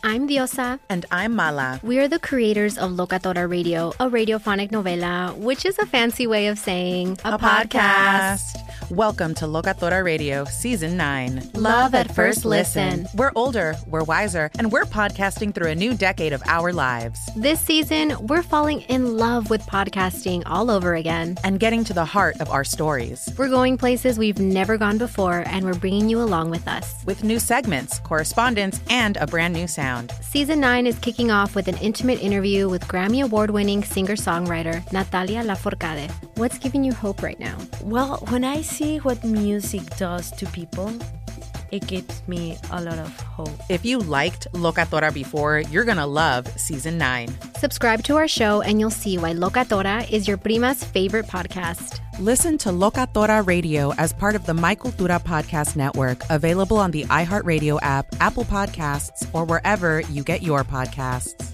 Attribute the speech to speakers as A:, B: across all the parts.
A: I'm Diosa.
B: And I'm Mala.
A: We are the creators of Locatora Radio, a radiophonic novela, which is a fancy way of saying
B: a podcast. Welcome to Locatora Radio, Season 9.
A: Love at First Listen.
B: We're older, we're wiser, and we're podcasting through a new decade of our lives.
A: This season, we're falling in love with podcasting all over again.
B: And getting to the heart of our stories.
A: We're going places we've never gone before, and we're bringing you along with us.
B: With new segments, correspondence, and a brand new sound.
A: Season 9 is kicking off with an intimate interview with Grammy Award-winning singer-songwriter Natalia Lafourcade. What's giving you hope right now?
C: Well, when I see what music does to people, it gives me a lot of hope.
B: If you liked Locatora before, you're going to love Season 9.
A: Subscribe to our show and you'll see why Locatora is your prima's favorite podcast.
B: Listen to Locatora Radio as part of the My Cultura Podcast Network, available on the iHeartRadio app, Apple Podcasts, or wherever you get your podcasts.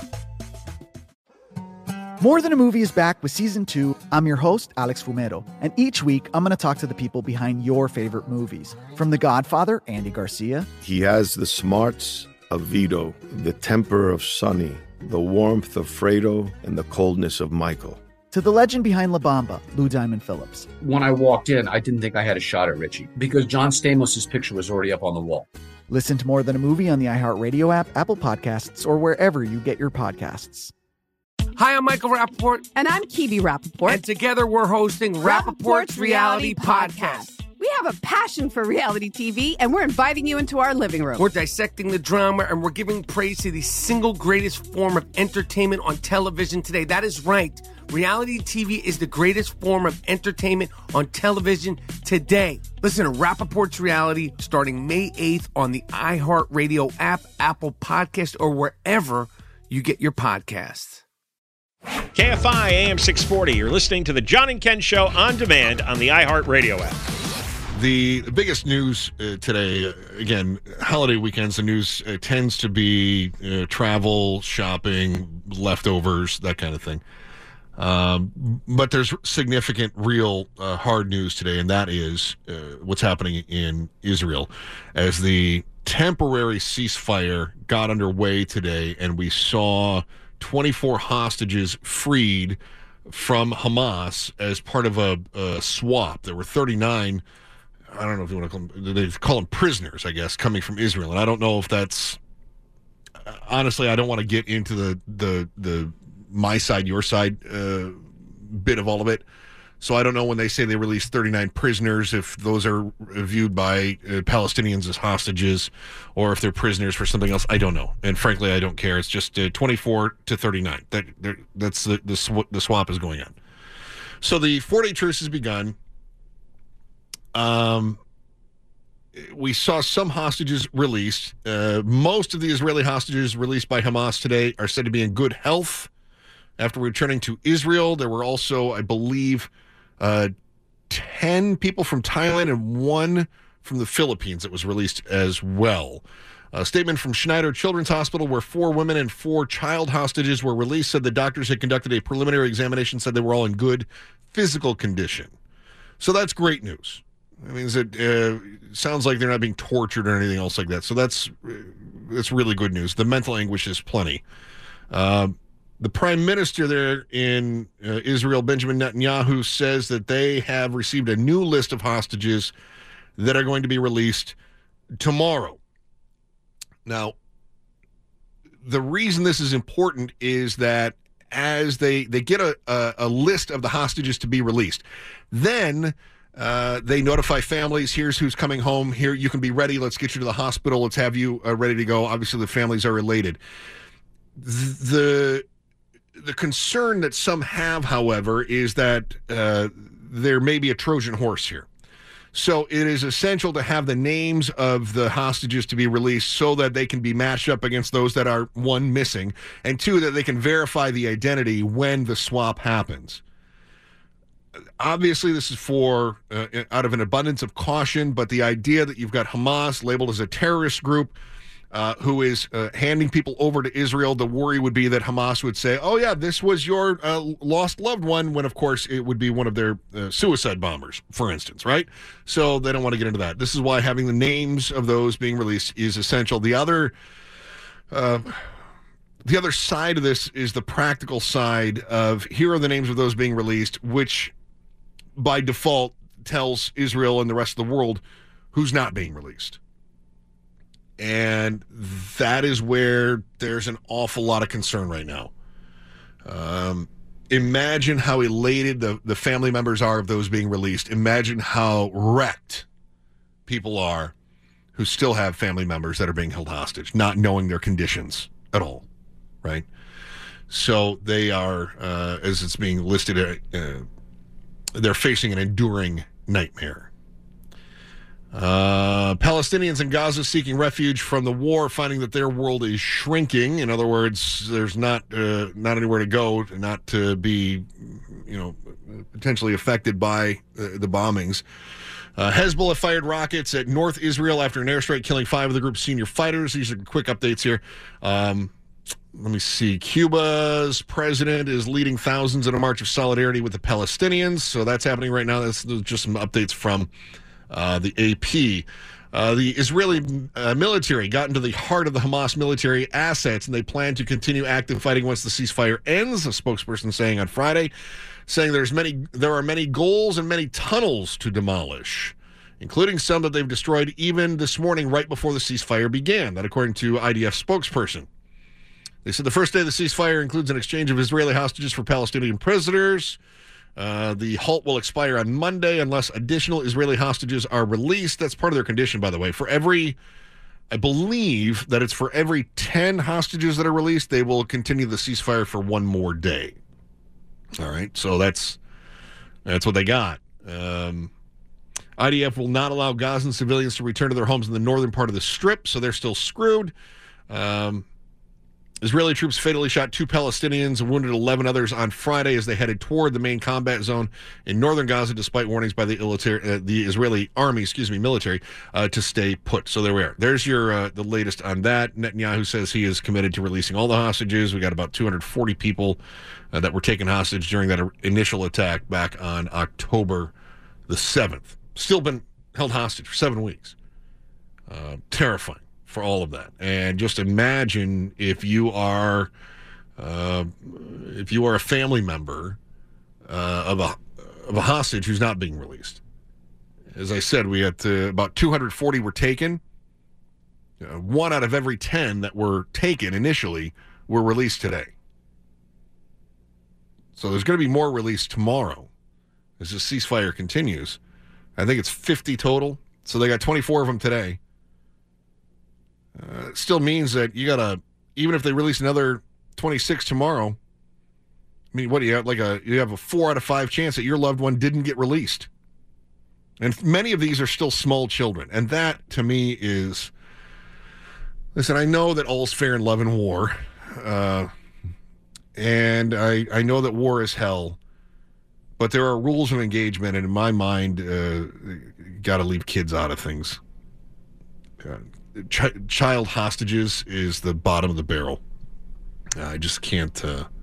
D: More Than a Movie is back with Season 2. I'm your host, Alex Fumero, and each week I'm going to talk to the people behind your favorite movies. From The Godfather, Andy Garcia.
E: He has the smarts of Vito, the temper of Sonny, the warmth of Fredo, and the coldness of Michael.
D: To the legend behind La Bamba, Lou Diamond Phillips.
F: When I walked in, I didn't think I had a shot at Richie because John Stamos' picture was already up on the wall.
D: Listen to More Than a Movie on the iHeartRadio app, Apple Podcasts, or wherever you get your podcasts.
G: Hi, I'm Michael Rappaport.
H: And I'm Kibi Rappaport.
G: And together we're hosting Rappaport's Reality Podcast.
H: We have a passion for reality TV, and we're inviting you into our living room.
G: We're dissecting the drama, and we're giving praise to the single greatest form of entertainment on television today. That is right. Reality TV is the greatest form of entertainment on television today. Listen to Rappaport's Reality starting May 8th on the iHeartRadio app, Apple Podcast, or wherever you get your podcasts.
I: KFI AM 640. You're listening to the John and Ken Show on demand on the iHeartRadio app.
J: The biggest news today, again, holiday weekends, the news tends to be travel, shopping, leftovers, that kind of thing. But there's significant, real hard news today, and that is what's happening in Israel. As the temporary ceasefire got underway today, and we saw 24 hostages freed from Hamas as part of a swap. There were 39, I don't know if you want to call them, they call them prisoners, I guess, coming from Israel. And I don't know if that's, honestly, I don't want to get into the my side, your side bit of all of it. So I don't know when they say they released 39 prisoners, if those are viewed by Palestinians as hostages or if they're prisoners for something else. I don't know. And frankly, I don't care. It's just 24 to 39. That's the swap is going on. So the 4-day truce has begun. We saw some hostages released. Most of the Israeli hostages released by Hamas today are said to be in good health after returning to Israel. There were also, I believe, 10 people from Thailand and 1 from the Philippines that was released as well. A statement from Schneider Children's Hospital, where 4 women and 4 child hostages were released, said the doctors had conducted a preliminary examination, said they were all in good physical condition. So that's great news. I mean, it sounds like they're not being tortured or anything else like that. So that's really good news. The mental anguish is plenty. The prime minister there in Israel, Benjamin Netanyahu, says that they have received a new list of hostages that are going to be released tomorrow. Now, the reason this is important is that as they get a list of the hostages to be released, then they notify families, here's who's coming home, here you can be ready, let's get you to the hospital, let's have you ready to go. Obviously, the families are related. The concern that some have, however, is that there may be a Trojan horse here. So it is essential to have the names of the hostages to be released so that they can be matched up against those that are, 1, missing, and 2, that they can verify the identity when the swap happens. Obviously, this is for out of an abundance of caution, but the idea that you've got Hamas labeled as a terrorist group who is handing people over to Israel, the worry would be that Hamas would say, oh, yeah, this was your lost loved one, when, of course, it would be one of their suicide bombers, for instance, right? So they don't want to get into that. This is why having the names of those being released is essential. The other The other side of this is the practical side of here are the names of those being released, which by default tells Israel and the rest of the world who's not being released. And that is where there's an awful lot of concern right now. Imagine how elated the family members are of those being released. Imagine how wrecked people are who still have family members that are being held hostage, not knowing their conditions at all, right? So they are, as it's being listed, they're facing an enduring nightmare. Palestinians in Gaza seeking refuge from the war, finding that their world is shrinking. In other words, there's not anywhere to go, not to be, potentially affected by the bombings. Hezbollah fired rockets at North Israel after an airstrike, killing 5 of the group's senior fighters. These are quick updates here. Let me see. Cuba's president is leading thousands in a march of solidarity with the Palestinians. So that's happening right now. That's just some updates from the AP. The Israeli military got into the heart of the Hamas military assets, and they plan to continue active fighting once the ceasefire ends, a spokesperson saying on Friday, saying there are many goals and many tunnels to demolish, including some that they've destroyed even this morning right before the ceasefire began. That according to IDF spokesperson. They said the first day of the ceasefire includes an exchange of Israeli hostages for Palestinian prisoners. The halt will expire on Monday unless additional Israeli hostages are released. That's part of their condition, by the way. I believe that it's for every 10 hostages that are released, they will continue the ceasefire for one more day. All right, so that's what they got. IDF will not allow Gazan civilians to return to their homes in the northern part of the Strip, so they're still screwed. Israeli troops fatally shot 2 Palestinians and wounded 11 others on Friday as they headed toward the main combat zone in northern Gaza, despite warnings by the Israeli army, military, to stay put. So there we are. There's your the latest on that. Netanyahu says he is committed to releasing all the hostages. We got about 240 people that were taken hostage during that initial attack back on October the 7th. Still been held hostage for 7 weeks. Terrifying. For all of that. And just imagine if you are a family member of a hostage who's not being released. As I said, we had about 240 were taken. 1 out of every 10 that were taken initially were released today. So there's going to be more released tomorrow as the ceasefire continues. I think it's 50 total. So they got 24 of them today. It still means that you gotta, even if they release another 26 tomorrow, I mean, what do you have? You have a 4 out of 5 chance that your loved one didn't get released. And many of these are still small children. And that, to me, is, listen, I know that all's fair in love and war. And I know that war is hell. But there are rules of engagement, and in my mind, you got to leave kids out of things. Child hostages is the bottom of the barrel. I just can't.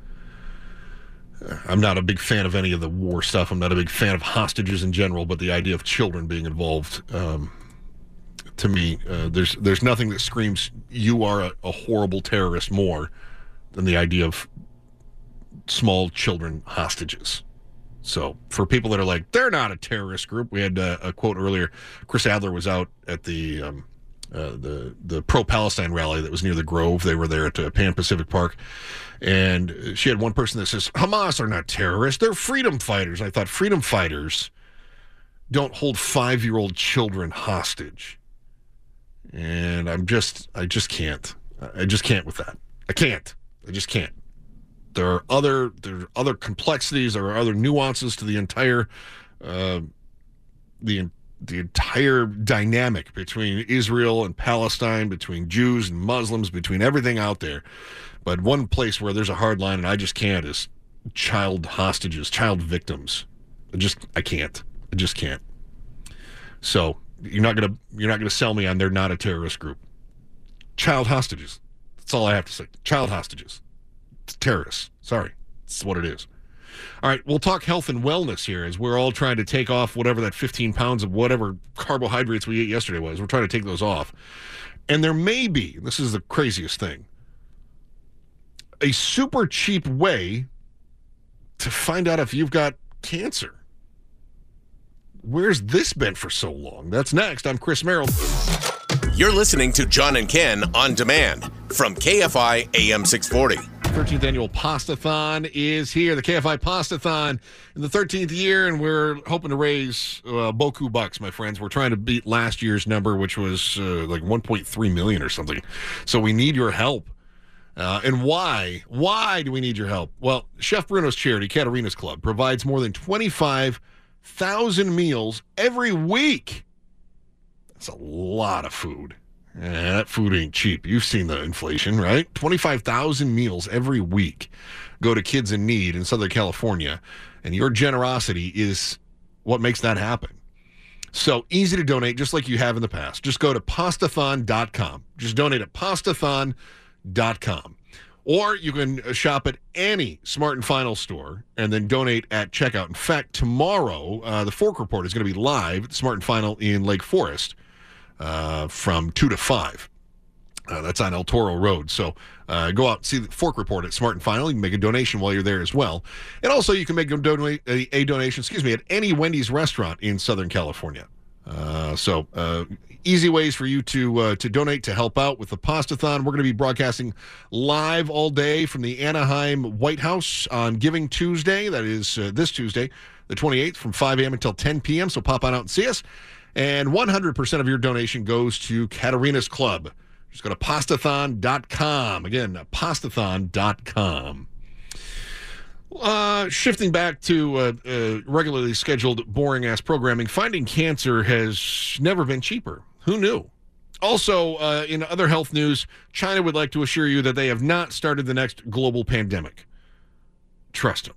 J: I'm not a big fan of any of the war stuff. I'm not a big fan of hostages in general, but the idea of children being involved, to me, there's nothing that screams you are a horrible terrorist more than the idea of small children hostages. So for people that are like, they're not a terrorist group, we had a quote earlier. Chris Adler was out at the pro-Palestine rally that was near the Grove. They were there at Pan Pacific Park. And she had one person that says, Hamas are not terrorists, they're freedom fighters. I thought, freedom fighters don't hold 5-year-old children hostage. And I just can't. I just can't with that. I just can't. There are other complexities, there are other nuances to the entire the entire dynamic between Israel and Palestine, between Jews and Muslims, between everything out there. But one place where there's a hard line, and I just can't, is child hostages, child victims. I can't. I just can't. So you're not gonna sell me on they're not a terrorist group. Child hostages. That's all I have to say. Child hostages. It's terrorists. Sorry. It's what it is. All right, we'll talk health and wellness here as we're all trying to take off whatever that 15 pounds of whatever carbohydrates we ate yesterday was. We're trying to take those off. And there may be, this is the craziest thing, a super cheap way to find out if you've got cancer. Where's this been for so long? That's next. I'm Chris Merrill.
K: You're listening to John and Ken on demand from KFI AM 640.
J: 13th annual Pastathon is here. The KFI Pastathon in the 13th year, and we're hoping to raise boku bucks, my friends. We're trying to beat last year's number, which was like 1.3 million or something. So we need your help. And why? Why do we need your help? Well, Chef Bruno's charity, Katarina's Club, provides more than 25,000 meals every week. That's a lot of food. That food ain't cheap. You've seen the inflation, right? 25,000 meals every week go to kids in need in Southern California, and your generosity is what makes that happen. So easy to donate, just like you have in the past. Just go to pastathon.com. Just donate at pastathon.com. Or you can shop at any Smart and Final store and then donate at checkout. In fact, tomorrow, the Fork Report is going to be live at the Smart and Final in Lake Forest. From 2 to 5. That's on El Toro Road. So go out and see the Fork Report at Smart and Final. You can make a donation while you're there as well. And also you can make a donation, at any Wendy's restaurant in Southern California. So easy ways for you to donate to help out with the Pastathon. We're going to be broadcasting live all day from the Anaheim White House on Giving Tuesday. That is this Tuesday, the 28th, from 5 a.m. until 10 p.m. So pop on out and see us. And 100% of your donation goes to Katarina's Club. Just go to pastathon.com. Again, pastathon.com. Shifting back to regularly scheduled, boring-ass programming, finding cancer has never been cheaper. Who knew? Also, in other health news, China would like to assure you that they have not started the next global pandemic. Trust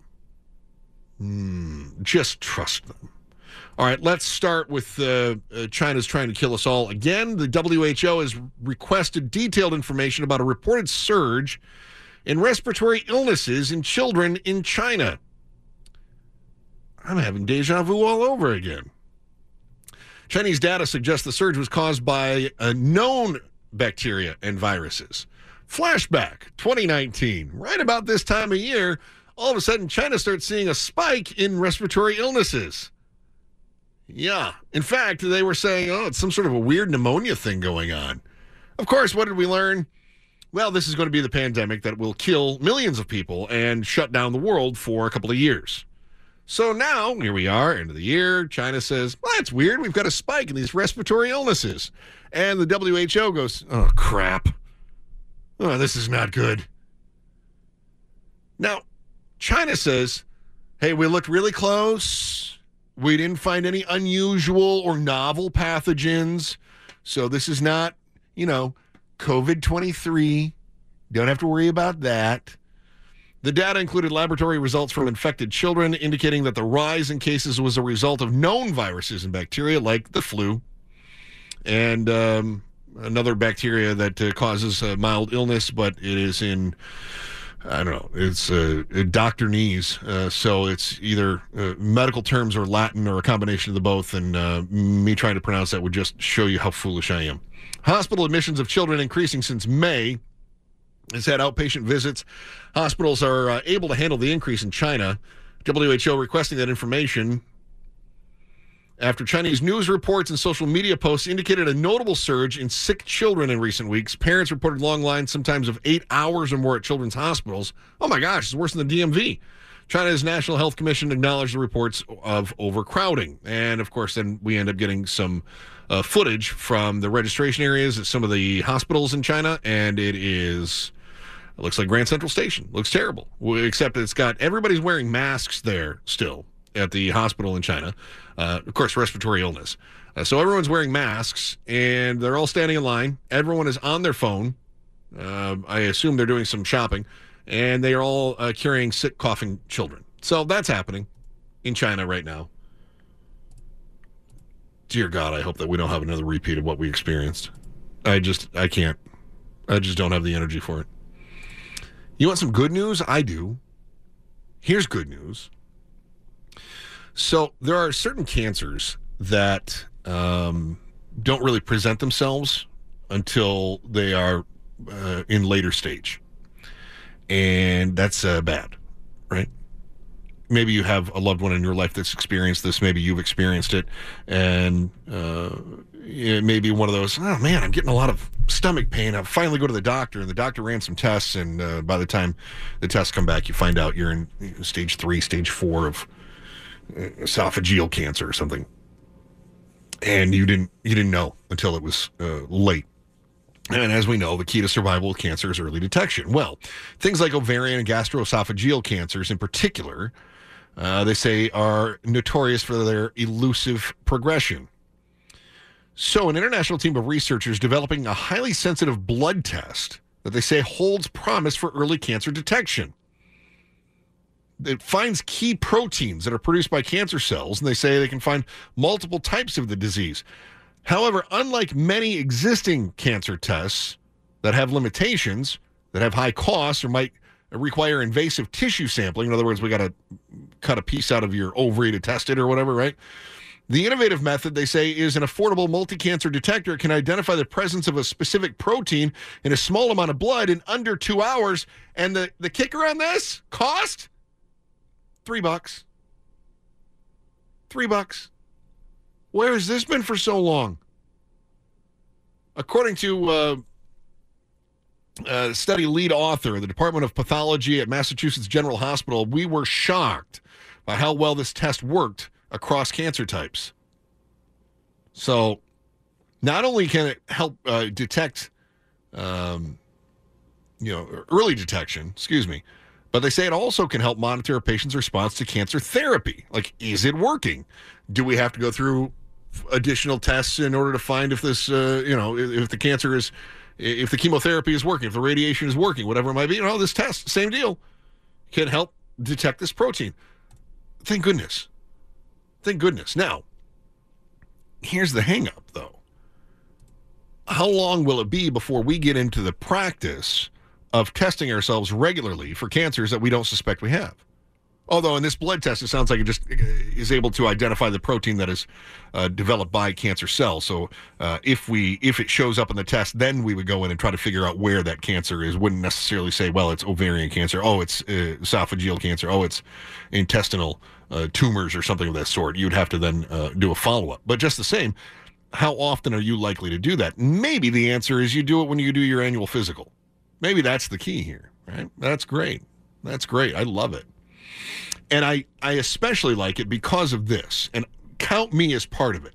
J: them. Just trust them. All right, let's start with China's trying to kill us all again. The WHO has requested detailed information about a reported surge in respiratory illnesses in children in China. I'm having deja vu all over again. Chinese data suggests the surge was caused by known bacteria and viruses. Flashback, 2019. Right about this time of year, all of a sudden China starts seeing a spike in respiratory illnesses. Yeah. In fact, they were saying, it's some sort of a weird pneumonia thing going on. Of course, what did we learn? Well, this is going to be the pandemic that will kill millions of people and shut down the world for a couple of years. So now, here we are, end of the year. China says, well, that's weird. We've got a spike in these respiratory illnesses. And the WHO goes, oh, crap. Oh, this is not good. Now, China says, hey, we looked really close. We didn't find any unusual or novel pathogens. So this is not, COVID-23. Don't have to worry about that. The data included laboratory results from infected children, indicating that the rise in cases was a result of known viruses and bacteria like the flu and another bacteria that causes mild illness, but it is in... I don't know. It's doctorese, so it's either medical terms or Latin or a combination of the both, and me trying to pronounce that would just show you how foolish I am. Hospital admissions of children increasing since May. Has had outpatient visits. Hospitals are able to handle the increase in China. WHO requesting that information after Chinese news reports and social media posts indicated a notable surge in sick children in recent weeks. Parents reported long lines, sometimes of 8 hours or more at children's hospitals. Oh my gosh, it's worse than the DMV. China's National Health Commission acknowledged the reports of overcrowding. And of course, then we end up getting some footage from the registration areas at some of the hospitals in China. And it looks like Grand Central Station. Looks terrible, except it's got everybody's wearing masks there still at the hospital in China. Of course, respiratory illness. So everyone's wearing masks, and they're all standing in line. Everyone is on their phone. I assume they're doing some shopping, and they are all carrying sick, coughing children. So that's happening in China right now. Dear God, I hope that we don't have another repeat of what we experienced. I can't. I just don't have the energy for it. You want some good news? I do. Here's good news. So there are certain cancers that don't really present themselves until they are in later stage. And that's bad, right? Maybe you have a loved one in your life that's experienced this. Maybe you've experienced it. And it may be one of those, oh, man, I'm getting a lot of stomach pain. I'll finally go to the doctor, and the doctor ran some tests, and by the time the tests come back, you find out you're in stage 3, stage 4 of esophageal cancer or something. And you didn't know until it was late. And as we know, the key to survival with cancer is early detection. Well, things like ovarian and gastroesophageal cancers in particular, they say, are notorious for their elusive progression. So an international team of researchers developing a highly sensitive blood test that they say holds promise for early cancer detection. It finds key proteins that are produced by cancer cells, and they say they can find multiple types of the disease. However, unlike many existing cancer tests that have limitations, that have high costs, or might require invasive tissue sampling, in other words, we got to cut a piece out of your ovary to test it or whatever, right? The innovative method, they say, is an affordable multi-cancer detector. It can identify the presence of a specific protein in a small amount of blood in under 2 hours. And the kicker on this, cost? $3. $3. Where has this been for so long? According to study lead author, the Department of Pathology at Massachusetts General Hospital, we were shocked by how well this test worked across cancer types. So not only can it help detect, early detection, but they say it also can help monitor a patient's response to cancer therapy. Like, is it working? Do we have to go through additional tests in order to find if this, if the cancer is, if the chemotherapy is working, if the radiation is working, whatever it might be? This test, same deal, can help detect this protein. Thank goodness. Thank goodness. Now, here's the hang-up, though. How long will it be before we get into the practice of testing ourselves regularly for cancers that we don't suspect we have? Although in this blood test, it sounds like it just is able to identify the protein that is developed by cancer cells. So if it shows up in the test, then we would go in and try to figure out where that cancer is. Wouldn't necessarily say, well, it's ovarian cancer. Oh, it's esophageal cancer. Oh, it's intestinal tumors or something of that sort. You'd have to then do a follow-up. But just the same, how often are you likely to do that? Maybe the answer is you do it when you do your annual physical. Maybe that's the key here, right? That's great. That's great. I love it. And I especially like it because of this, and count me as part of it.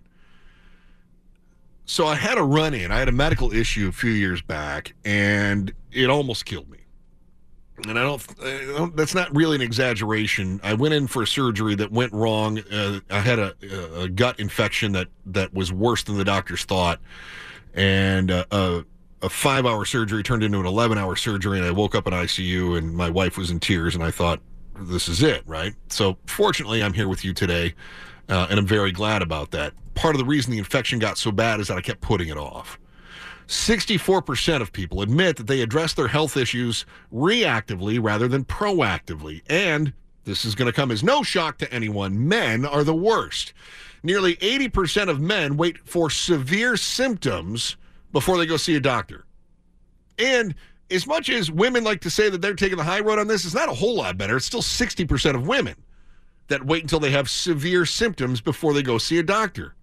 J: So I had a run-in. I had a medical issue a few years back, and it almost killed me. And I don't that's not really an exaggeration. I went in for a surgery that went wrong. I had a gut infection that was worse than the doctors thought. And a 5-hour surgery turned into an 11-hour surgery, and I woke up in ICU, and my wife was in tears, and I thought, this is it, right? So fortunately, I'm here with you today, and I'm very glad about that. Part of the reason the infection got so bad is that I kept putting it off. 64% of people admit that they address their health issues reactively rather than proactively. And this is going to come as no shock to anyone. Men are the worst. Nearly 80% of men wait for severe symptoms before they go see a doctor. And as much as women like to say that they're taking the high road on this, it's not a whole lot better. It's still 60% of women that wait until they have severe symptoms before they go see a doctor.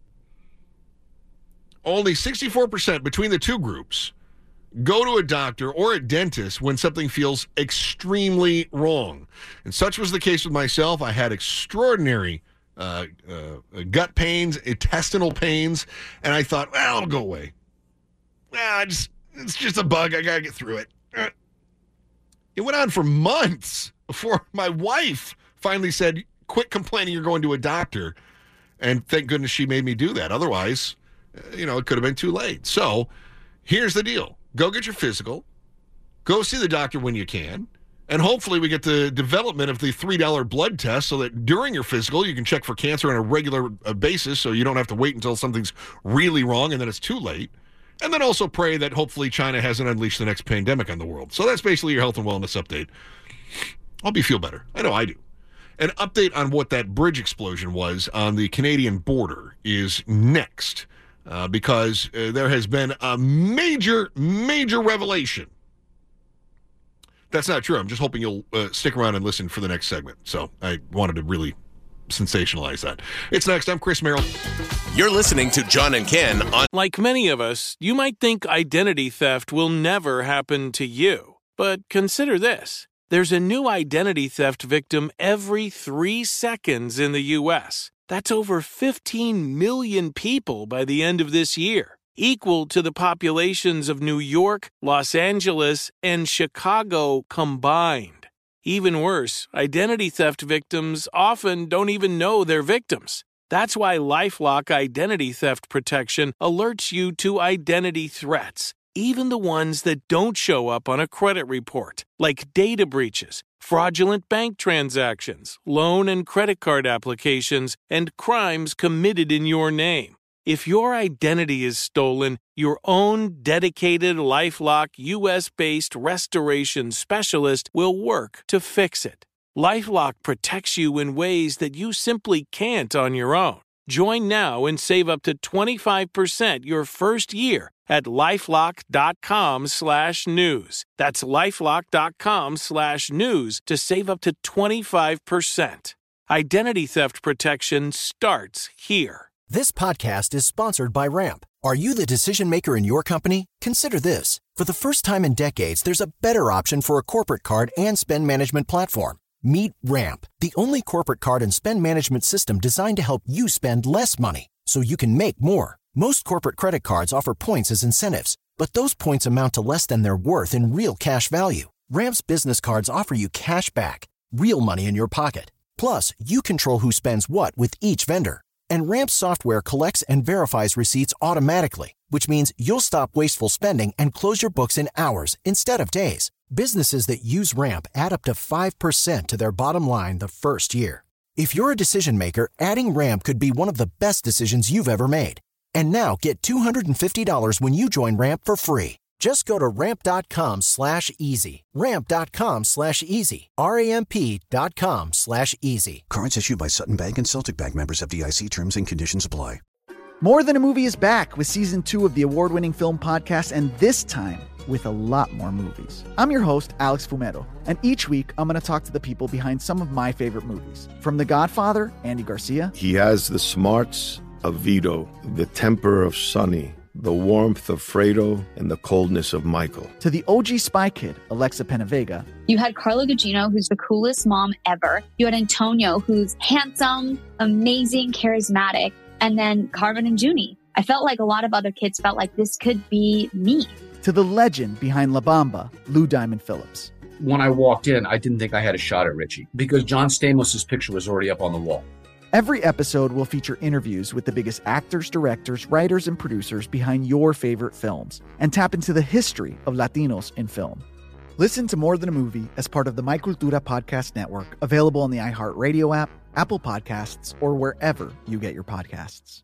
J: Only 64% between the two groups go to a doctor or a dentist when something feels extremely wrong. And such was the case with myself. I had extraordinary gut pains, intestinal pains, and I thought, well, it'll go away. It's just a bug. I got to get through it. It went on for months before my wife finally said, quit complaining, you're going to a doctor. And thank goodness she made me do that. Otherwise, it could have been too late. So here's the deal. Go get your physical. Go see the doctor when you can. And hopefully we get the development of the $3 blood test so that during your physical, you can check for cancer on a regular basis so you don't have to wait until something's really wrong and then it's too late. And then also pray that hopefully China hasn't unleashed the next pandemic on the world. So that's basically your health and wellness update. Hope you feel better. I know I do. An update on what that bridge explosion was on the Canadian border is next because there has been a major revelation. That's not true. I'm just hoping you'll stick around and listen for the next segment. So I wanted to really sensationalize that. It's next. I'm Chris Merrill.
K: You're listening to John and Ken on...
L: Like many of us, you might think identity theft will never happen to you. But consider this. There's a new identity theft victim every 3 seconds in the U.S. That's over 15 million people by the end of this year, equal to the populations of New York, Los Angeles, and Chicago combined. Even worse, identity theft victims often don't even know they're victims. That's why LifeLock Identity Theft Protection alerts you to identity threats, even the ones that don't show up on a credit report, like data breaches, fraudulent bank transactions, loan and credit card applications, and crimes committed in your name. If your identity is stolen, your own dedicated LifeLock U.S.-based restoration specialist will work to fix it. LifeLock protects you in ways that you simply can't on your own. Join now and save up to 25% your first year at LifeLock.com/news. That's LifeLock.com/news to save up to 25%. Identity theft protection starts here.
M: This podcast is sponsored by Ramp. Are you the decision maker in your company? Consider this. For the first time in decades, there's a better option for a corporate card and spend management platform. Meet Ramp, the only corporate card and spend management system designed to help you spend less money so you can make more. Most corporate credit cards offer points as incentives, but those points amount to less than their worth in real cash value. Ramp's business cards offer you cash back, real money in your pocket. Plus, you control who spends what with each vendor. And Ramp software collects and verifies receipts automatically, which means you'll stop wasteful spending and close your books in hours instead of days. Businesses that use Ramp add up to 5% to their bottom line the first year. If you're a decision maker, adding Ramp could be one of the best decisions you've ever made. And now get $250 when you join Ramp for free. Just go to ramp.com/easy. Ramp.com/easy. RAMP.com/easy.
N: Cards issued by Sutton Bank and Celtic Bank, members FDIC. Terms and conditions apply.
D: More Than a Movie is back with season 2 of the award-winning film podcast, and this time with a lot more movies. I'm your host, Alex Fumero, and each week I'm going to talk to the people behind some of my favorite movies. From The Godfather, Andy Garcia.
E: He has the smarts of Vito, the temper of Sonny, the warmth of Fredo, and the coldness of Michael.
D: To the OG Spy Kid, Alexa Penavega.
O: You had Carla Gugino, who's the coolest mom ever. You had Antonio, who's handsome, amazing, charismatic. And then Carmen and Junie. I felt like a lot of other kids felt like this could be me.
D: To the legend behind La Bamba, Lou Diamond Phillips.
F: When I walked in, I didn't think I had a shot at Richie because John Stamos' picture was already up on the wall.
D: Every episode will feature interviews with the biggest actors, directors, writers, and producers behind your favorite films and tap into the history of Latinos in film. Listen to More Than a Movie as part of the My Cultura Podcast Network, available on the iHeartRadio app, Apple Podcasts, or wherever you get your podcasts.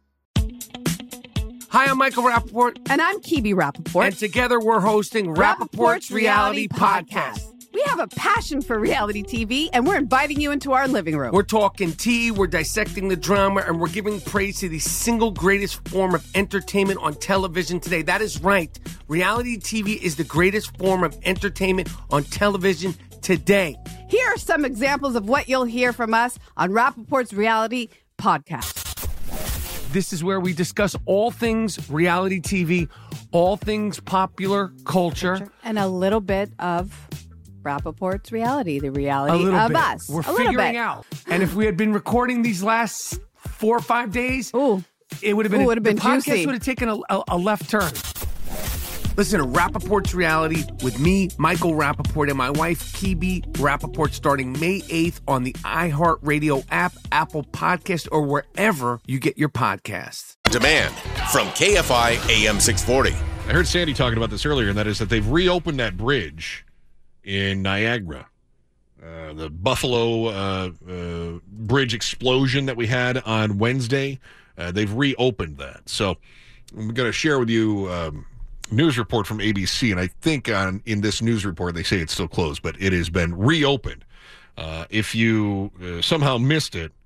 G: Hi, I'm Michael Rappaport.
H: And I'm Kibi Rappaport.
G: And together we're hosting Rappaport's Reality Podcast.
H: We have a passion for reality TV, and we're inviting you into our living room.
G: We're talking tea, we're dissecting the drama, and we're giving praise to the single greatest form of entertainment on television today. That is right. Reality TV is the greatest form of entertainment on television today.
H: Here are some examples of what you'll hear from us on Rappaport's Reality Podcast.
G: This is where we discuss all things reality TV, all things popular culture.
H: And a little bit of Rappaport's reality, the reality of us.
G: We're figuring out. And if we had been recording these last 4 or 5 days, it would have been,
H: the
G: podcast
H: juicy.
G: would have taken a left turn. Listen to Rappaport's Reality with me, Michael Rappaport, and my wife, Kibi Rappaport, starting May 8th on the iHeartRadio app, Apple Podcast, or wherever you get your podcasts.
K: Demand from KFI AM 640.
J: I heard Sandy talking about this earlier, and that is that they've reopened that bridge in Niagara. The Buffalo bridge explosion that we had on Wednesday, they've reopened that. So I'm going to share with you news report from ABC, and I think in this news report they say it's still closed, but it has been reopened. If you somehow missed it,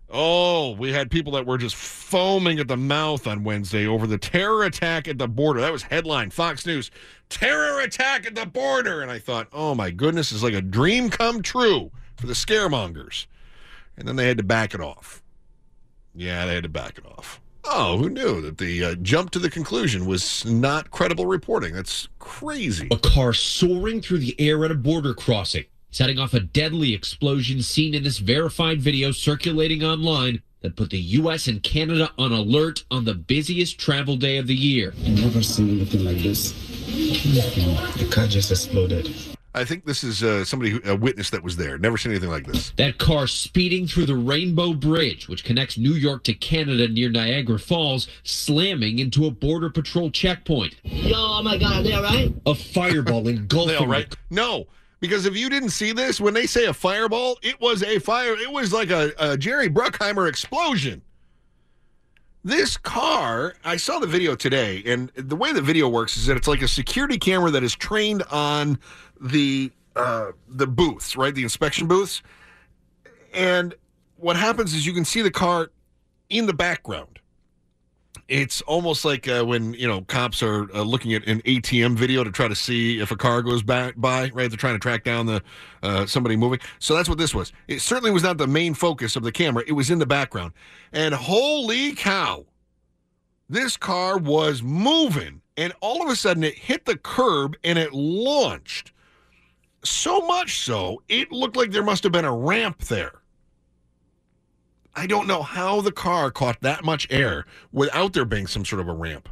J: Oh, we had people that were just foaming at the mouth on Wednesday over the terror attack at the border. That was headline, Fox News, terror attack at the border. And I thought, oh my goodness, it's like a dream come true for the scaremongers. And then they had to back it off. Yeah, they had to back it off. Oh, who knew that the jump to the conclusion was not credible reporting? That's crazy.
P: A car soaring through the air at a border crossing, setting off a deadly explosion seen in this verified video circulating online that put the U.S. and Canada on alert on the busiest travel day of the year.
Q: I've never seen anything like this. The car just exploded.
J: I think this is a witness that was there. Never seen anything like this.
P: That car speeding through the Rainbow Bridge, which connects New York to Canada near Niagara Falls, slamming into a Border Patrol checkpoint.
R: Yo, oh my God, are they all right?
P: A fireball engulfing.
J: They all right? No, because if you didn't see this, when they say a fireball, it was a fire. It was like a Jerry Bruckheimer explosion. This car, I saw the video today, and the way the video works is that it's like a security camera that is trained on the booths, right? The inspection booths. And what happens is you can see the car in the background. It's almost like when, cops are looking at an ATM video to try to see if a car goes by, right? They're trying to track down somebody moving. So that's what this was. It certainly was not the main focus of the camera. It was in the background. And holy cow, this car was moving. And all of a sudden it hit the curb and it launched. So much so, it looked like there must have been a ramp there. I don't know how the car caught that much air without there being some sort of a ramp.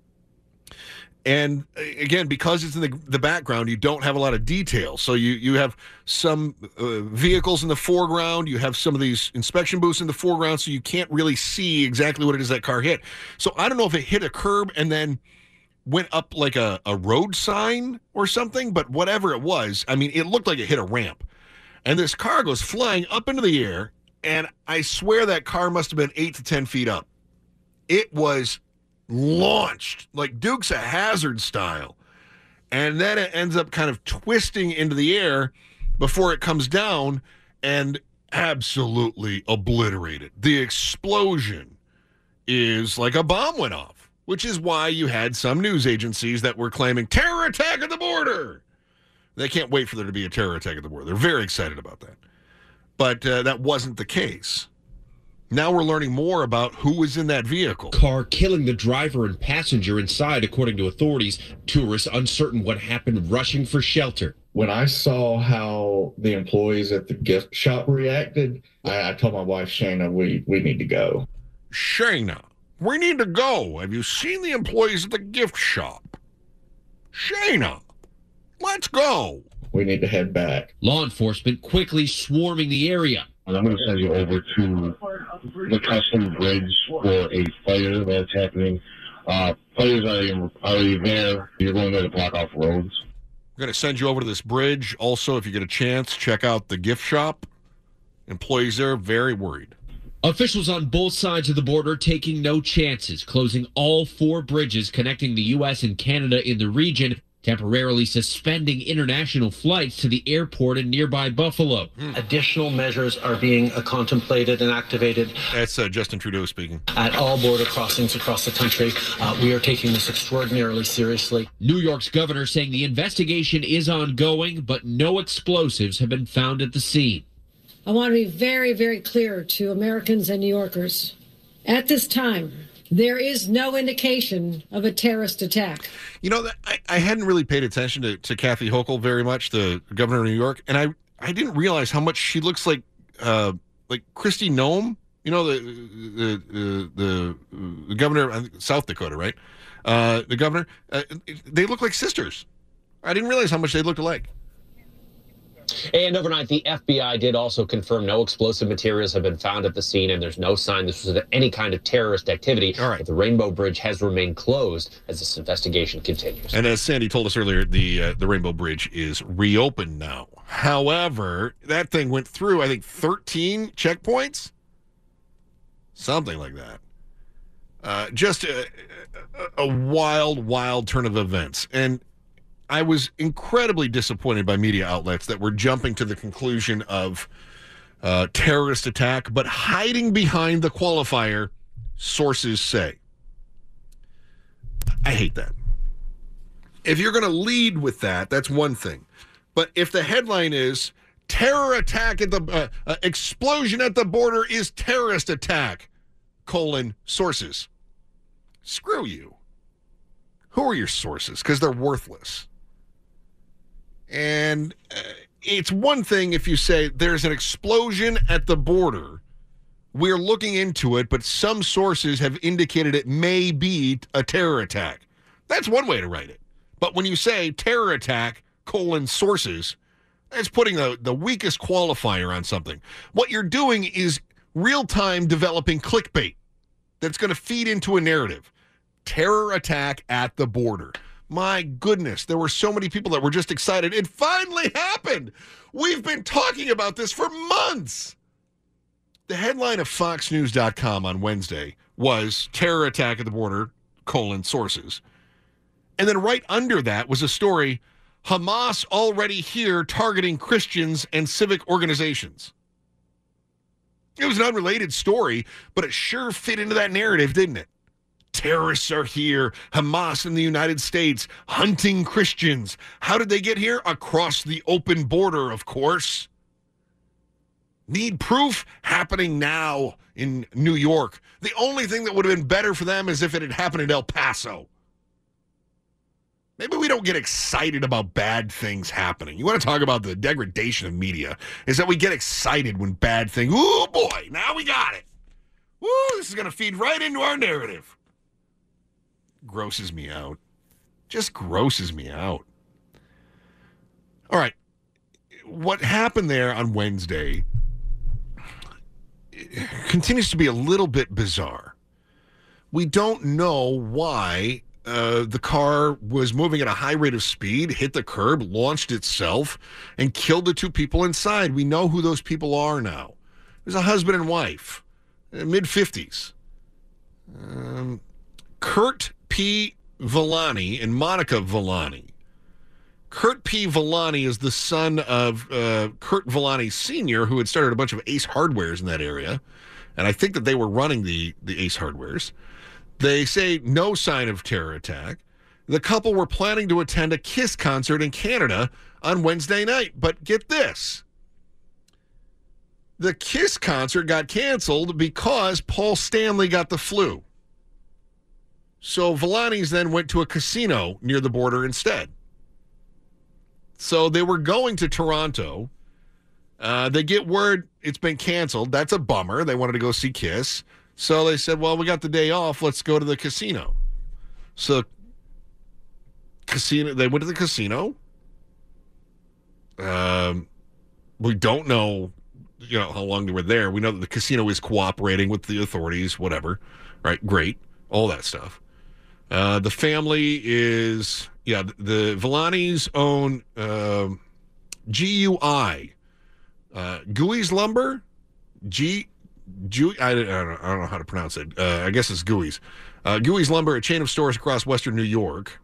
J: And again, because it's in the background, you don't have a lot of detail. So you have some vehicles in the foreground. You have some of these inspection booths in the foreground, so you can't really see exactly what it is that car hit. So I don't know if it hit a curb and then went up like a road sign or something, but whatever it was, I mean, it looked like it hit a ramp. And this car goes flying up into the air, and I swear that car must have been 8 to 10 feet up. It was launched like Dukes of Hazzard style. And then it ends up kind of twisting into the air before it comes down and absolutely obliterated. The explosion is like a bomb went off, which is why you had some news agencies that were claiming terror attack at the border. They can't wait for there to be a terror attack at the border. They're very excited about that. But that wasn't the case. Now we're learning more about who was in that vehicle.
P: Car killing the driver and passenger inside, according to authorities. Tourists uncertain what happened, rushing for shelter.
S: When I saw how the employees at the gift shop reacted, I told my wife, Shayna, we need to go.
J: Shayna, we need to go. Have you seen the employees at the gift shop? Shayna, let's go.
S: We need to head back.
P: Law enforcement quickly swarming the area.
T: And I'm going to send you over to the Custom Bridge for a fire that's happening. Fires are already there. You're going there to block off roads.
J: We're going to send you over to this bridge. Also, if you get a chance, check out the gift shop. Employees there very worried.
P: Officials on both sides of the border taking no chances, closing all 4 bridges connecting the U.S. and Canada in the region, temporarily suspending international flights to the airport in nearby Buffalo.
U: Additional measures are being contemplated and activated.
J: That's Justin Trudeau speaking.
U: At all border crossings across the country. We are taking this extraordinarily seriously.
P: New York's governor saying the investigation is ongoing, but no explosives have been found at the scene.
V: I want to be very, very clear to Americans and New Yorkers. At this time, there is no indication of a terrorist attack.
J: You know, I hadn't really paid attention to Kathy Hochul very much, the governor of New York, and I didn't realize how much she looks like Kristi Noem. You know, the governor of South Dakota, right? The governor. They look like sisters. I didn't realize how much they looked alike.
W: And overnight, the FBI did also confirm no explosive materials have been found at the scene, and there's no sign this was any kind of terrorist activity.
J: All right.
W: But the Rainbow Bridge has remained closed as this investigation continues.
J: And as Sandy told us earlier, the Rainbow Bridge is reopened now. However, that thing went through, I think, 13 checkpoints? Something like that. Just a wild, wild turn of events. And I was incredibly disappointed by media outlets that were jumping to the conclusion of terrorist attack, but hiding behind the qualifier, sources say. I hate that. If you're going to lead with that, that's one thing. But if the headline is terror attack at the explosion at the border is terrorist attack, sources. Screw you. Who are your sources? Because they're worthless. And it's one thing if you say there's an explosion at the border. We're looking into it, but some sources have indicated it may be a terror attack. That's one way to write it. But when you say terror attack, sources, that's putting the weakest qualifier on something. What you're doing is real-time developing clickbait that's going to feed into a narrative. Terror attack at the border. My goodness, there were so many people that were just excited. It finally happened. We've been talking about this for months. The headline of FoxNews.com on Wednesday was terror attack at the border, sources. And then right under that was a story, Hamas already here targeting Christians and civic organizations. It was an unrelated story, but it sure fit into that narrative, didn't it? Terrorists are here, Hamas in the United States, hunting Christians. How did they get here? Across the open border, of course. Need proof? Happening now in New York. The only thing that would have been better for them is if it had happened in El Paso. Maybe we don't get excited about bad things happening. You want to talk about the degradation of media, is that we get excited when bad things, ooh boy, now we got it. Woo, this is going to feed right into our narrative. Grosses me out. Just grosses me out. All right. What happened there on Wednesday continues to be a little bit bizarre. We don't know why the car was moving at a high rate of speed, hit the curb, launched itself, and killed the two people inside. We know who those people are now. It was a husband and wife, mid-50s. Kurt P. Villani and Monica Villani. Kurt P. Villani is the son of Kurt Villani Sr., who had started a bunch of Ace Hardwares in that area. And I think that they were running the Ace Hardwares. They say no sign of terror attack. The couple were planning to attend a Kiss concert in Canada on Wednesday night. But get this. The Kiss concert got canceled because Paul Stanley got the flu. So Villani's then went to a casino near the border instead. So they were going to Toronto. They get word it's been canceled. That's a bummer. They wanted to go see Kiss. So they said, well, we got the day off. Let's go to the casino. So they went to the casino. We don't know, how long they were there. We know that the casino is cooperating with the authorities, whatever. Right? Great. All that stuff. The family is, the Villani's own GUI. Gooey's Lumber? I don't know how to pronounce it. I guess it's Gooey's. Gooey's Lumber, a chain of stores across western New York.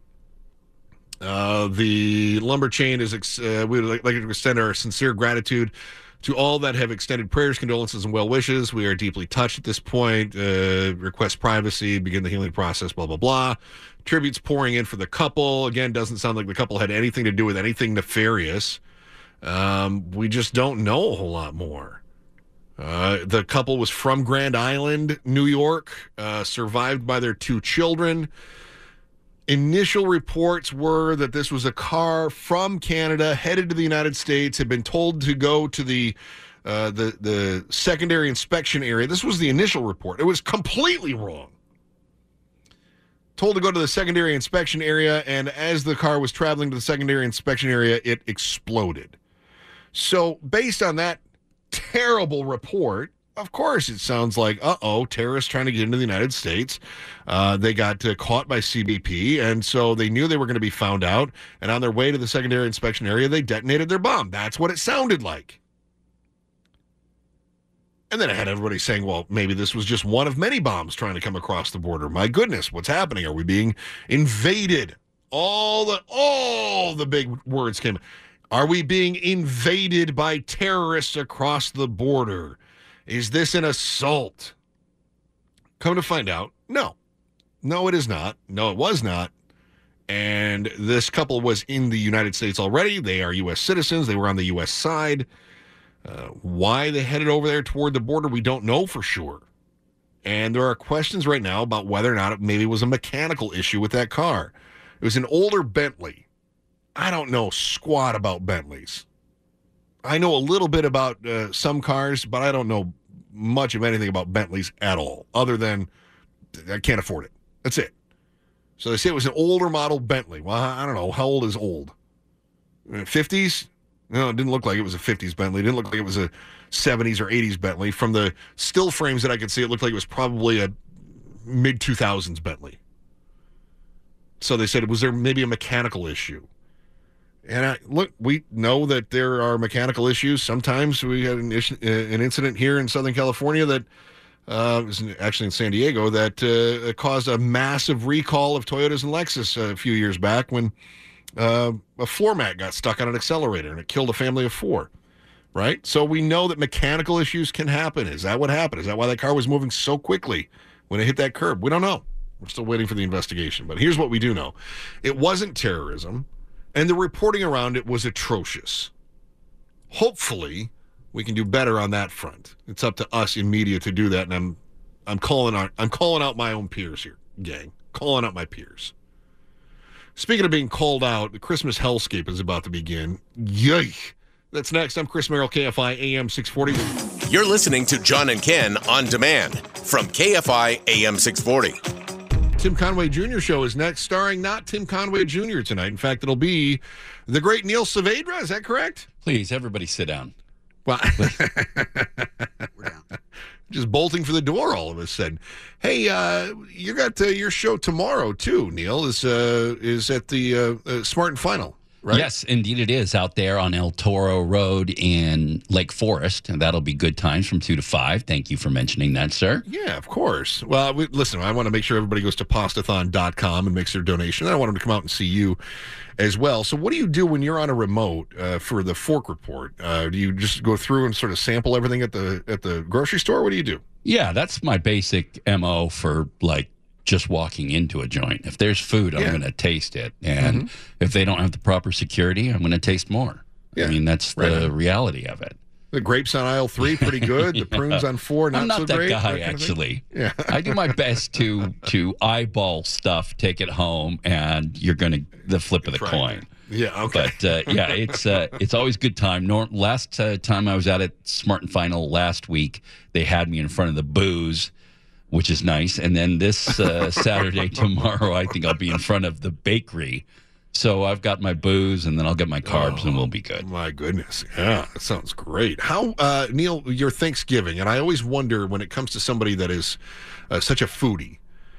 J: The lumber chain is, we would like to extend our sincere gratitude to all that have extended prayers, condolences, and well wishes. We are deeply touched at this point. Request privacy, begin the healing process, blah, blah, blah. Tributes pouring in for the couple. Again, doesn't sound like the couple had anything to do with anything nefarious. We just don't know a whole lot more. The couple was from Grand Island, New York, survived by their two children. Initial reports were that this was a car from Canada headed to the United States, had been told to go to the secondary inspection area. This was the initial report. It was completely wrong. Told to go to the secondary inspection area, and as the car was traveling to the secondary inspection area, it exploded. So based on that terrible report, of course it sounds like, terrorists trying to get into the United States. They got caught by CBP, and so they knew they were going to be found out, and on their way to the secondary inspection area, they detonated their bomb. That's what it sounded like. And then I had everybody saying, well, maybe this was just one of many bombs trying to come across the border. My goodness, what's happening? Are we being invaded? All the big words came. Are we being invaded by terrorists across the border? Is this an assault? Come to find out, no. No, it is not. No, it was not. And this couple was in the United States already. They are U.S. citizens. They were on the U.S. side. Why they headed over there toward the border, we don't know for sure. And there are questions right now about whether or not it maybe was a mechanical issue with that car. It was an older Bentley. I don't know squat about Bentleys. I know a little bit about some cars, but I don't know much of anything about Bentleys at all, other than I can't afford it. That's it. So they say it was an older model Bentley. Well, I don't know. How old is old? 50s? No, it didn't look like it was a 50s Bentley. It didn't look like it was a 70s or 80s Bentley. From the still frames that I could see, it looked like it was probably a mid-2000s Bentley. So they said, was there maybe a mechanical issue? And look, we know that there are mechanical issues. Sometimes we had an incident here in Southern California that was actually in San Diego that caused a massive recall of Toyotas and Lexus a few years back when a floor mat got stuck on an accelerator and it killed a family of 4, right? So we know that mechanical issues can happen. Is that what happened? Is that why that car was moving so quickly when it hit that curb? We don't know. We're still waiting for the investigation. But here's what we do know. It wasn't terrorism, and the reporting around it was atrocious. Hopefully, we can do better on that front. It's up to us in media to do that, and I'm calling out my own peers here, gang. Calling out my peers. Speaking of being called out, the Christmas hellscape is about to begin. Yay! That's next. I'm Chris Merrill, KFI AM 640.
K: You're listening to John and Ken on demand from KFI AM 640.
J: Tim Conway Jr. show is next, starring not Tim Conway Jr. tonight. In fact, it'll be the great Neil Saavedra. Is that correct?
A: Please, everybody sit down.
J: Well, just bolting for the door all of a sudden. Hey, you got your show tomorrow too, Neil. Is at the Smart and Final, right?
A: Yes, indeed it is, out there on El Toro Road in Lake Forest, and that'll be good times from 2 to 5. Thank you for mentioning that, sir.
J: Yeah, of course. Well, listen, I want to make sure everybody goes to pastathon.com and makes their donation. I want them to come out and see you as well. So what do you do when you're on a remote for the Fork Report? Do you just go through and sort of sample everything at the grocery store? What do you do?
A: Yeah, that's my basic MO for just walking into a joint. If there's food, I'm going to taste it. And if they don't have the proper security, I'm going to taste more. Yeah. I mean, that's the reality of it.
J: The grapes on aisle 3, pretty good. The prunes on 4, not so great.
A: I'm not that guy, actually. Yeah. I do my best to eyeball stuff, take it home, and you're going to the flip of the coin.
J: Yeah, okay.
A: But, it's always good time. Last time I was out at Smart and Final last week, they had me in front of the booze, which is nice. And then this Saturday, tomorrow, I think I'll be in front of the bakery. So I've got my booze, and then I'll get my carbs, and we'll be good.
J: My goodness. Yeah, that sounds great. How, Neil, your Thanksgiving, and I always wonder when it comes to somebody that is such a foodie,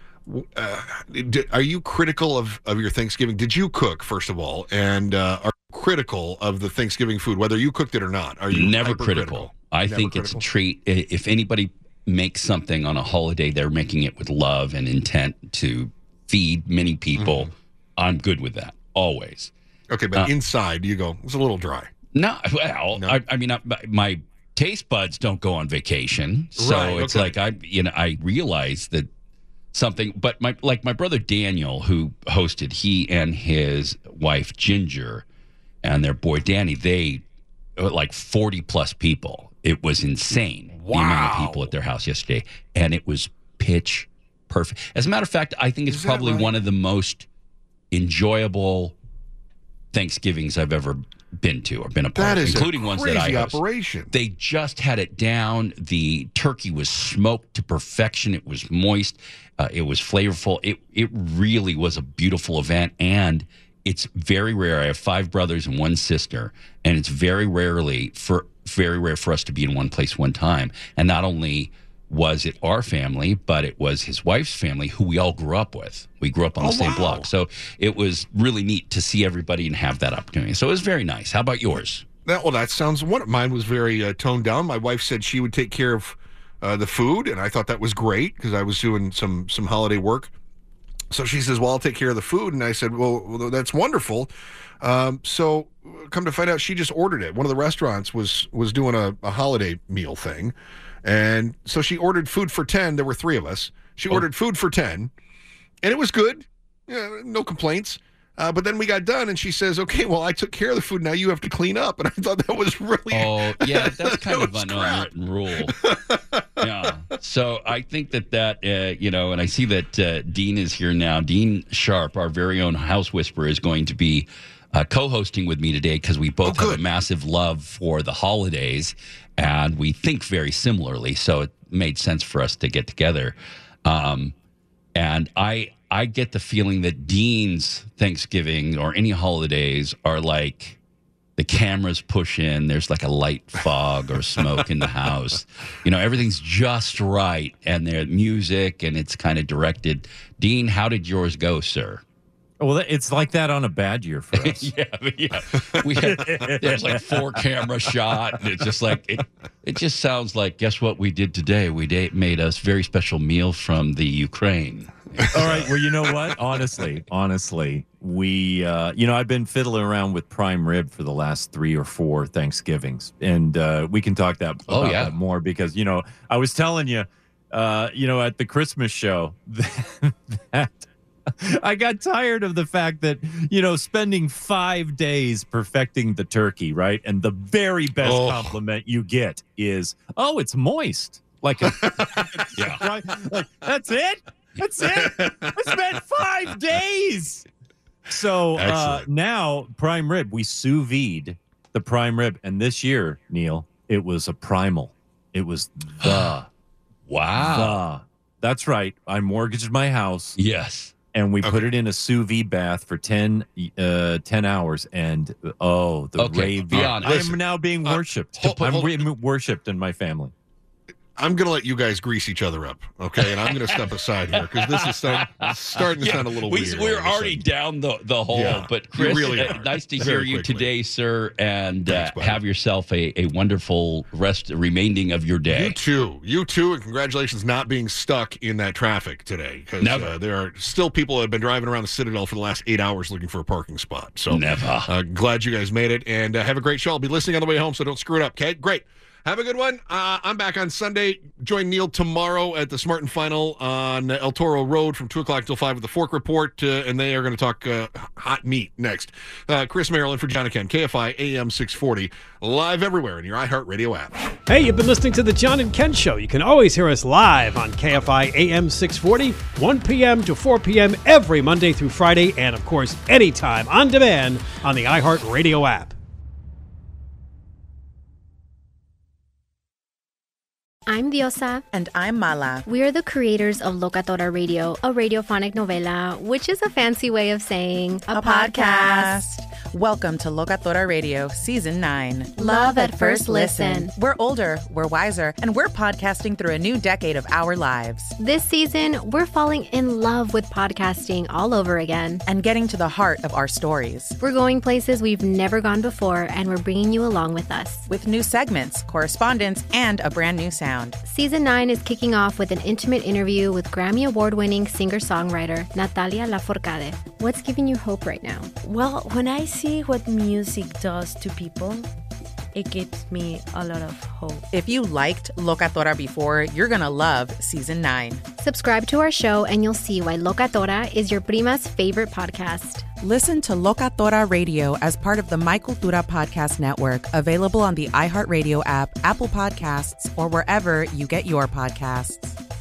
J: are you critical of your Thanksgiving? Did you cook, first of all, and are you critical of the Thanksgiving food, whether you cooked it or not? Are you
A: never critical? I think it's a treat. If anybody makes something on a holiday, they're making it with love and intent to feed many people. I'm good with that, always.
J: Okay, but inside, you go, it's a little dry.
A: No, well, no. I mean, my taste buds don't go on vacation, so it's like I realize that something. But my brother Daniel, who hosted, he and his wife Ginger and their boy Danny, they like 40 plus people. It was insane. The amount of people at their house yesterday, and it was pitch perfect. As a matter of fact, I think it's probably one of the most enjoyable Thanksgivings I've ever been to or been a part of, including ones that I host.
J: Operation.
A: They just had it down. The turkey was smoked to perfection. It was moist. It was flavorful. It really was a beautiful event, and it's very rare. I have 5 brothers and 1 sister, and it's very rare for us to be in one place one time. And not only was it our family, but it was his wife's family, who we all grew up with. We grew up on the same block. So it was really neat to see everybody and have that opportunity. So it was very nice. How about yours?
J: That sounds, mine was very toned down. My wife said she would take care of the food, and I thought that was great because I was doing some holiday work So she says, well, I'll take care of the food. And I said, well, that's wonderful. So come to find out, she just ordered it. One of the restaurants was doing a holiday meal thing. And so she ordered food for 10. There were 3 of us. She ordered food for 10. And it was good. Yeah, no complaints. But then we got done, and she says, okay, well, I took care of the food. Now you have to clean up. And I thought that was really...
A: Oh, yeah, that's kind of an unwritten rule. Yeah. So I think that and I see that Dean is here now. Dean Sharp, our very own House Whisperer, is going to be co-hosting with me today because we both have a massive love for the holidays, and we think very similarly. So it made sense for us to get together. And I get the feeling that Dean's Thanksgiving or any holidays are like the cameras push in. There's like a light fog or smoke in the house. Everything's just right. And there's music and it's kind of directed. Dean, how did yours go, sir?
B: Well, it's like that on a bad year for us.
A: Yeah. There's like 4 camera shot. And it's just like, it just sounds like, guess what we did today? We made a very special meal from the Ukraine.
B: All right. Well, you know what? Honestly, we, I've been fiddling around with prime rib for the last 3 or 4 Thanksgivings. And we can talk about that more because, I was telling you, at the Christmas show that I got tired of the fact that, spending 5 days perfecting the turkey, right? And the very best compliment you get is, oh, it's moist. Right? Like, that's it? That's it? I spent 5 days. So now, prime rib, we sous vide the prime rib. And this year, Neil, it was a primal. It was the.
A: Wow.
B: That's right. I mortgaged my house.
A: Yes.
B: And we put it in a sous vide bath for 10 hours. And, the rave. I'm now being worshipped. I'm worshipped in my family.
J: I'm going to let you guys grease each other up, okay? And I'm going to step aside here because this is starting to sound a little weird.
A: We're already down the hole, but Chris, really nice to hear you today, sir, and have yourself a wonderful remaining of your day.
J: You too, and congratulations not being stuck in that traffic today because there are still people that have been driving around the Citadel for the last 8 hours looking for a parking spot. So glad you guys made it, and have a great show. I'll be listening on the way home, so don't screw it up, okay? Great. Have a good one. I'm back on Sunday. Join Neil tomorrow at the Smartin Final on El Toro Road from 2 o'clock till 5 with the Fork Report, and they are going to talk hot meat next. Chris Maryland for John and Ken, KFI AM 640, live everywhere in your iHeartRadio app.
C: Hey, you've been listening to the John and Ken Show. You can always hear us live on KFI AM 640, 1 p.m. to 4 p.m. every Monday through Friday, and, of course, anytime on demand on the iHeartRadio app.
I: I'm Diosa.
X: And I'm Mala.
I: We are the creators of Locatora Radio, a radiophonic novela, which is a fancy way of saying
X: a podcast. Welcome to Locatora Radio, Season 9.
I: Love at first listen.
X: We're older, we're wiser, and we're podcasting through a new decade of our lives.
I: This season, we're falling in love with podcasting all over again.
X: And getting to the heart of our stories.
I: We're going places we've never gone before, and we're bringing you along with us.
X: With new segments, correspondence, and a brand new sound.
I: Season 9 is kicking off with an intimate interview with Grammy Award-winning singer-songwriter Natalia Lafourcade. What's giving you hope right now?
Y: Well, when I see what music does to people, it gives me a lot of hope.
X: If you liked Locatora before, you're going to love Season 9.
I: Subscribe to our show and you'll see why Locatora is your prima's favorite podcast.
X: Listen to Locatora Radio as part of the My Cultura Podcast Network, available on the iHeartRadio app, Apple Podcasts, or wherever you get your podcasts.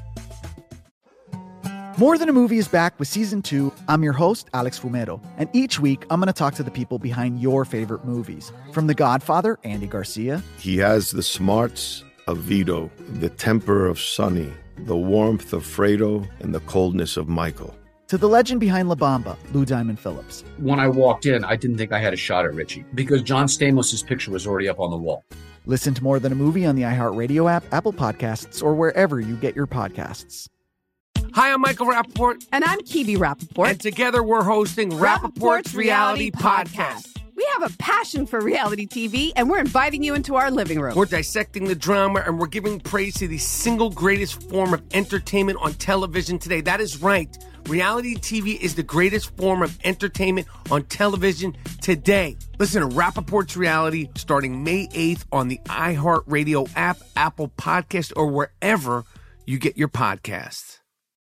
D: More Than a Movie is back with Season 2. I'm your host, Alex Fumero, and each week I'm going to talk to the people behind your favorite movies. From The Godfather, Andy Garcia.
E: He has the smarts of Vito, the temper of Sonny, the warmth of Fredo, and the coldness of Michael.
D: To the legend behind La Bamba, Lou Diamond Phillips.
F: When I walked in, I didn't think I had a shot at Richie because John Stamos' picture was already up on the wall.
D: Listen to More Than a Movie on the iHeartRadio app, Apple Podcasts, or wherever you get your podcasts.
G: Hi, I'm Michael Rappaport.
H: And I'm Kibi Rappaport.
G: And together we're hosting Rappaport's Reality Podcast.
H: We have a passion for reality TV, and we're inviting you into our living room.
G: We're dissecting the drama, and we're giving praise to the single greatest form of entertainment on television today. That is right. Reality TV is the greatest form of entertainment on television today. Listen to Rappaport's Reality starting May 8th on the iHeartRadio app, Apple Podcast, or wherever you get your podcasts.